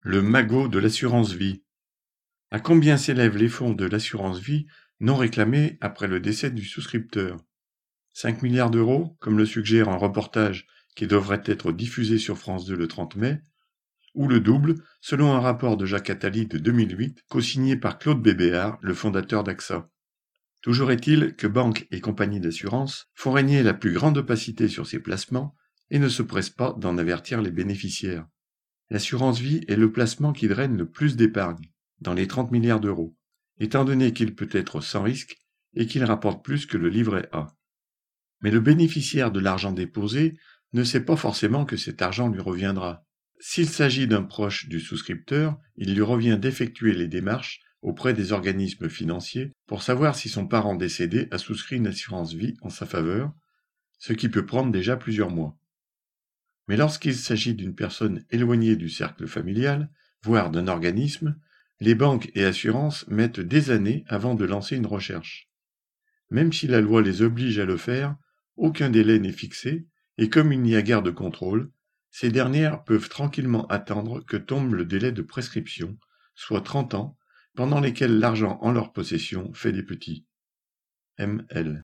Le magot de l'assurance vie. À combien s'élèvent les fonds de l'assurance vie non réclamés après le décès du souscripteur? 5 milliards d'euros, comme le suggère un reportage qui devrait être diffusé sur France 2 le 30 mai, ou le double, selon un rapport de Jacques Attali de 2008, co-signé par Claude Bébéar, le fondateur d'AXA. Toujours est-il que banques et compagnies d'assurance font régner la plus grande opacité sur ces placements et ne se pressent pas d'en avertir les bénéficiaires. L'assurance vie est le placement qui draine le plus d'épargne, dans les 30 milliards d'euros, étant donné qu'il peut être sans risque et qu'il rapporte plus que le livret A. Mais le bénéficiaire de l'argent déposé ne sait pas forcément que cet argent lui reviendra. S'il s'agit d'un proche du souscripteur, il lui revient d'effectuer les démarches auprès des organismes financiers pour savoir si son parent décédé a souscrit une assurance vie en sa faveur, ce qui peut prendre déjà plusieurs mois. Mais lorsqu'il s'agit d'une personne éloignée du cercle familial, voire d'un organisme, les banques et assurances mettent des années avant de lancer une recherche. Même si la loi les oblige à le faire, aucun délai n'est fixé, et comme il n'y a guère de contrôle, ces dernières peuvent tranquillement attendre que tombe le délai de prescription, soit 30 ans, pendant lesquels l'argent en leur possession fait des petits. M.L.